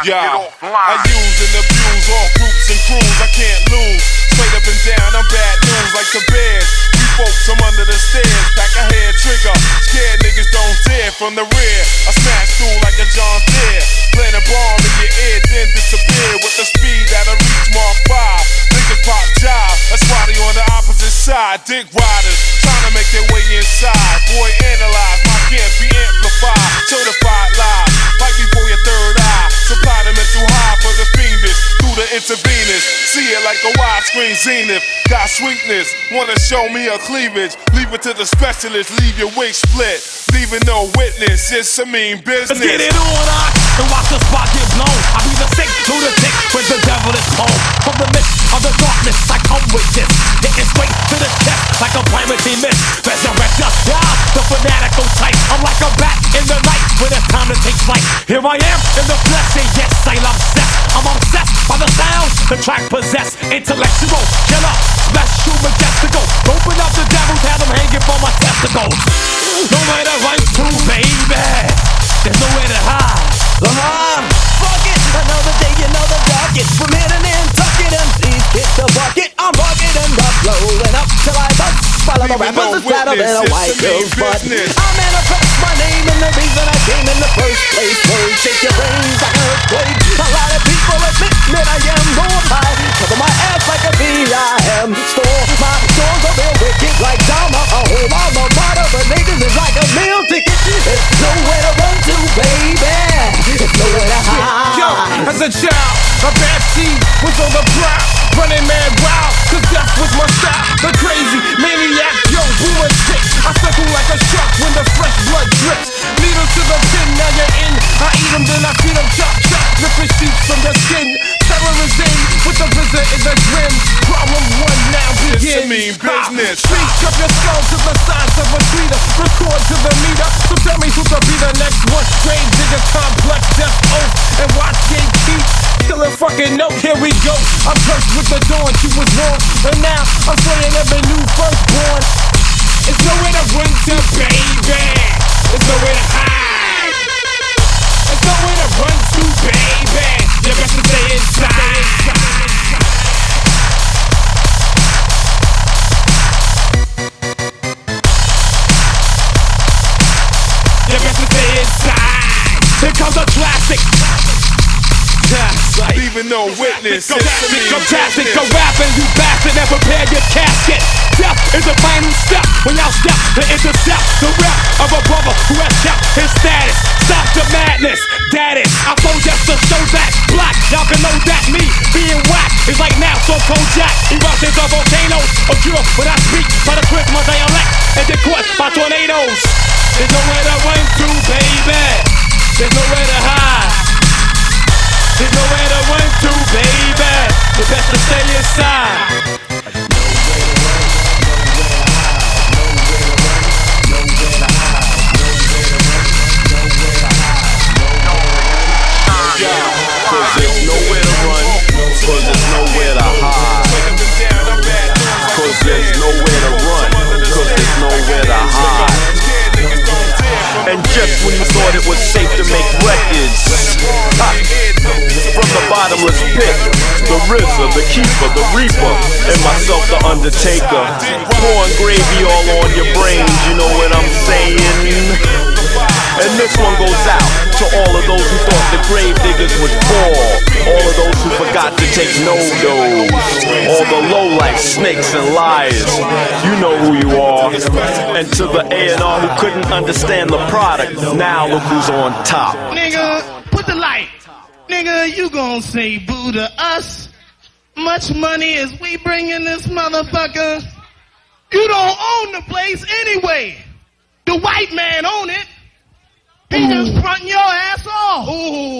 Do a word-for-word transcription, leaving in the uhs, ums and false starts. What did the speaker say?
Yeah, I use and abuse all groups and crews. I can't lose. Straight up and down, I'm bad news like the Bears. We folks, I'm under the stairs. Pack a hair trigger. Scared niggas don't dare from the rear. I smash through like a John Deere. Plant a bomb in your ear, then disappear with the speed that'll reach Mark five. Niggas pop jive. That's why they on the opposite side. Dick riders trying to make their way inside. Boy, analyze. My can't be amplified. Certified live. Right before your third eye. Supply the mental high for the fiendish. Through the intravenous. See it like a widescreen zenith. Got sweetness. Wanna show me a cleavage. Leave it to the specialist. Leave your wig split. Leaving no witness. It's a mean business. Let's get it on, uh, and watch the spot get blown. I be the sick lunatic when the devil is home. From the midst of the darkness, I come with this. Hitting straight to the chest like a planetary mist. Resurrector, yeah, the fanatical type. I'm like a bat in the night when it's time to take flight. Here I am in the flesh, and yes, I'm obsessed. I'm obsessed by the sounds the track possess. Intellectual, killer, special, majestical. Open up the devil's head, I'm hanging for my testicles. Nowhere to run to, baby. There's nowhere to hide. Uh-huh. Fuck it, another day, another darkest. From hitting and tucking and please kick the bucket. I'm bucking and up, rolling up till I bust. Follow the rappers is fatter than a white girl's butt. I manifest my name and the reason I came in the first place. Word, shake your brains like an earthquake. A lot of people admit that I am born high. Cover my ass like a V I M store. My doors are real wicked like Dama. A whole alma mater for niggas is like a meal ticket. There's nowhere to run to, baby. There's nowhere to hide. Yo, as a child, a bad seed was on the prowl. Running mad wild, cause death was my style. The crazy maniac, yo, boomer stick. I circle like a shark when the fresh blood drips. Needles to the pin, now you're in. I eat them, then I feed them, chop, chop. Ripping sheets from the skin. Terror is in, with the visit in the grim. Problem one now begins. It's a mean business. Speak up your skull to the size of a tweeter. Record to the meter. So tell me who could be the next one. Grave digger, complex, death oath. And watch Gate keep. Still a fucking note, here we go. I'm cursed with the dawn, she was wrong. And now I'm slaying every new firstborn. It's nowhere to run to, baby. It's nowhere to hide. It's nowhere to run to, baby. You best to stay inside. You best to stay inside. Here comes a classic. Like, leaving no witness. Go fantastic, go rapping, you bastard, and prepare your casket. Death is the final step when y'all step to intercept the rep of a brother who has kept his status. Stop the madness, that is. I flow just to show that black. Y'all can know that me being whack is like now so Kojak. Eruptions of volcanoes, a drill when I speak by the twist my dialect and get caught by tornadoes. There's nowhere to run to, baby. There's nowhere to hide. There's nowhere to run to, baby. You best to stay inside. Cause there's nowhere to run, cause there's nowhere to hide. Cause there's nowhere to run, cause there's nowhere to hide. And just when you thought it was safe to make records, ha, from the bottomless pit, the R Z A, the keeper, the reaper, and myself the undertaker, pouring gravy all on your brains, you know what I'm saying? And this one goes out to all of those who thought the grave diggers would fall, all of those who forgot to take no-dos, all the lowlife snakes and liars, you know who you are. And to the A and R who couldn't understand the product, now look who's on top. Nigga, put the light. Nigga, you gon' say boo to us? Much money as we bring in this motherfucker. You don't own the place anyway. The white man own it. He just frontin' your ass off. Ooh.